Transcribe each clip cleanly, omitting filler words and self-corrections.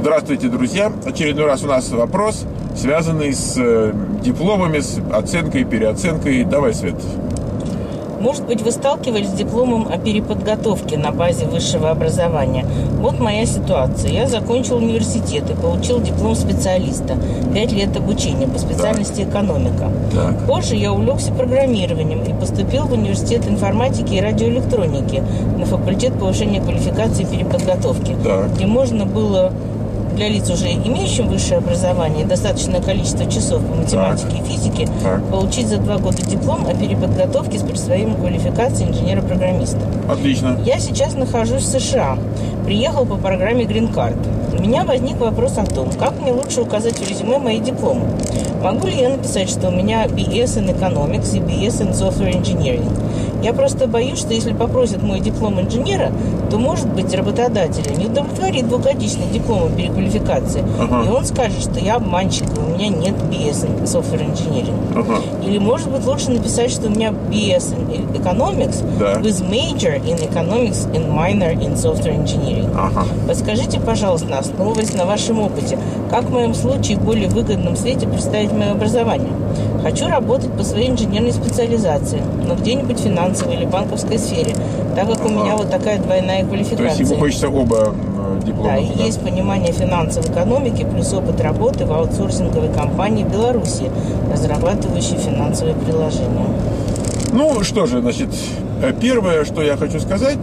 Здравствуйте, друзья! Очередной раз у нас вопрос, связанный с дипломами, с оценкой, переоценкой. Давай, Свет. Может быть, вы сталкивались с дипломом о переподготовке на базе высшего образования? Вот моя ситуация. Я закончил университет и получил диплом специалиста. 5 лет обучения по специальности экономика. Так. Позже я увлекся программированием и поступил в университет информатики и радиоэлектроники на факультет повышения квалификации и переподготовки, где можно было для лиц, уже имеющих высшее образование, достаточное количество часов по математике и физике, получить за 2 года диплом о переподготовке с присвоением квалификации инженера-программиста. Отлично. Я сейчас нахожусь в США. Приехал по программе Green Card. У меня возник вопрос о том, как мне лучше указать в резюме мои дипломы. Могу ли я написать, что у меня BS in Economics и BS in Software Engineering? Я просто боюсь, что если попросят мой диплом инженера, то, может быть, работодателя не удовлетворит двухгодичный диплом о переквалификации. И он скажет, что я обманщик, и у меня нет BS in Software Engineering. Или, может быть, лучше написать, что у меня BS in Economics with major in Economics and minor in Software Engineering. Подскажите, пожалуйста, основываясь на вашем опыте, как в моем случае в более выгодном свете представить мое образование? Хочу работать по своей инженерной специализации, но где-нибудь в финансовой или банковской сфере, так как у меня вот такая двойная квалификация. То есть ему хочется оба диплома? Да, и есть понимание финансовой экономики плюс опыт работы в аутсорсинговой компании в Беларуси, разрабатывающей финансовые приложения. Ну, что же, значит, первое, что я хочу сказать,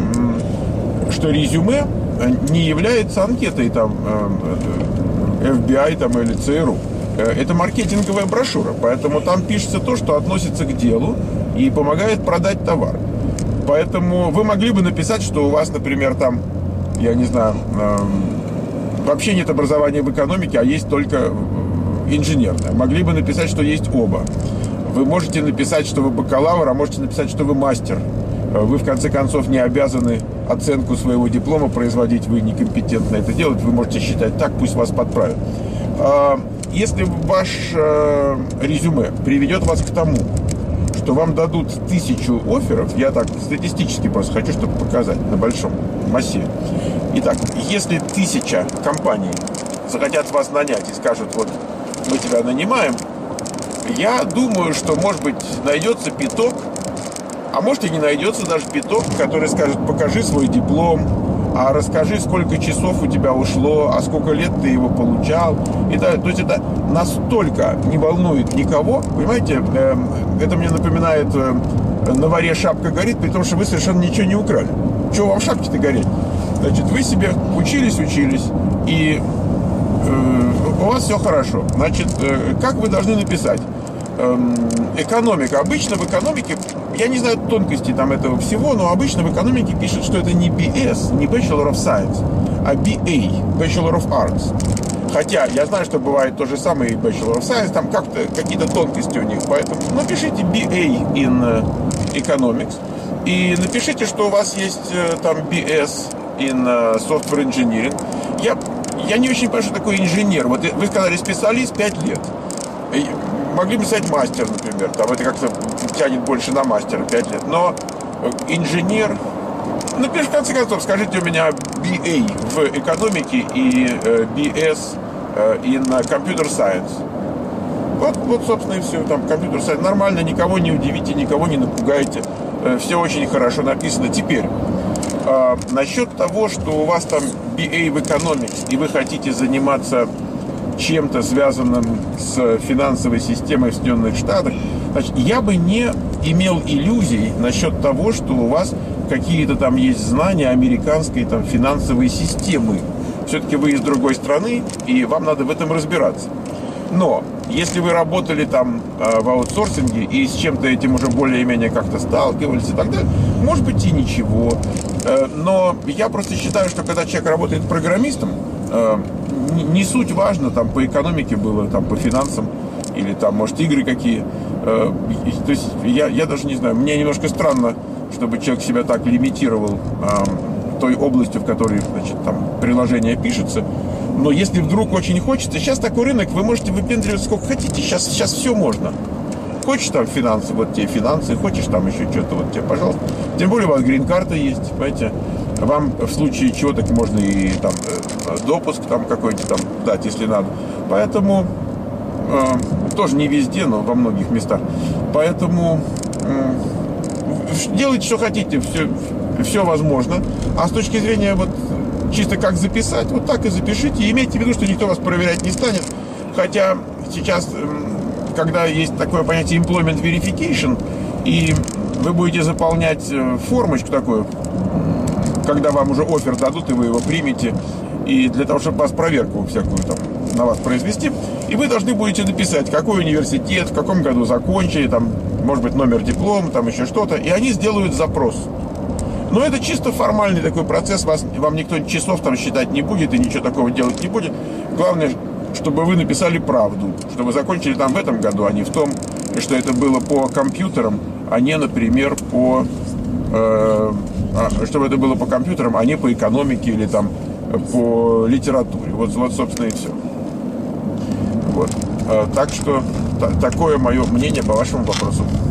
что резюме не является анкетой там FBI там, или ЦРУ. Это маркетинговая брошюра, поэтому там пишется то, что относится к делу и помогает продать товар. Поэтому вы могли бы написать, что у вас, например, там, я не знаю, вообще нет образования в экономике, а есть только инженерное. Могли бы написать, что есть оба. Вы можете написать, что вы бакалавр, а можете написать, что вы мастер. Вы, в конце концов, не обязаны оценку своего диплома производить, вы некомпетентны это делать, вы можете считать так, пусть вас подправят. Если ваш резюме приведет вас к тому, что вам дадут 1000 офферов, я так статистически просто хочу, чтобы показать на большом массиве. Итак, если 1000 компаний захотят вас нанять и скажут, вот, мы тебя нанимаем, я думаю, что, может быть, найдется пяток, а может и не найдется даже пяток, который скажет, покажи свой диплом, а расскажи, сколько часов у тебя ушло, а сколько лет ты его получал. И то есть это настолько не волнует никого, понимаете, это мне напоминает на варе шапка горит, при том, что вы совершенно ничего не украли. Чего вам шапки-то гореть? Значит, вы себе учились, и у вас все хорошо. Значит, как вы должны написать? Экономика. Обычно в экономике, я не знаю тонкостей там этого всего, но обычно в экономике пишут, что это не BS, не Bachelor of Science, а BA, Bachelor of Arts. Хотя я знаю, что бывает то же самое и Bachelor of Science, там как-то какие-то тонкости у них, поэтому напишите BA in Economics и напишите, что у вас есть там BS in Software Engineering. Я не очень понимаю, что такое инженер. Вот вы сказали специалист 5 лет. Могли бы сказать мастер, например. Там это как-то тянет больше на мастера 5 лет. Но инженер... Напишите, в конце концов, скажите, у меня BA в экономике и BS in Computer Science. Вот, собственно, и все. Там Computer Science нормально, никого не удивите, никого не напугаете. Все очень хорошо написано. Теперь, насчет того, что у вас там BA в Economics, и вы хотите заниматься чем-то связанным с финансовой системой в Соединенных Штатах, значит, я бы не имел иллюзий насчет того, что у вас какие-то там есть знания американской там финансовой системы. Все-таки вы из другой страны, и вам надо в этом разбираться. Но если вы работали там в аутсорсинге и с чем-то этим уже более-менее как-то сталкивались и так далее, может быть и ничего. Но я просто считаю, что когда человек работает программистом, не суть важно, там по экономике было, там по финансам, или там, может, игры какие. То есть я даже не знаю, мне немножко странно, чтобы человек себя так лимитировал той областью, в которой, значит, там приложение пишется. Но если вдруг очень хочется, сейчас такой рынок, вы можете выпендриваться сколько хотите, сейчас все можно. Хочешь там финансы, вот тебе финансы, хочешь там еще что-то, вот тебе, пожалуйста. Тем более у вас грин-карта есть, понимаете. Вам в случае чего так можно и там допуск там какой-нибудь там дать, если надо. Поэтому тоже не везде, но во многих местах. Поэтому делайте, что хотите, все возможно. А с точки зрения вот чисто как записать, вот так и запишите. И имейте в виду, что никто вас проверять не станет. Хотя сейчас, когда есть такое понятие employment verification, и вы будете заполнять формочку такую, когда вам уже оффер дадут, и вы его примете, и для того, чтобы вас проверку всякую там на вас произвести, и вы должны будете написать, какой университет, в каком году закончили, там, может быть, номер диплома, там еще что-то, и они сделают запрос. Но это чисто формальный такой процесс, вам никто часов там считать не будет и ничего такого делать не будет. Главное, чтобы вы написали правду, что вы закончили там в этом году, а не в том, что это было по компьютерам, а не, например, чтобы это было по компьютерам, а не по экономике или там по литературе. Вот собственно, и все. Вот. Так что такое мое мнение по вашему вопросу.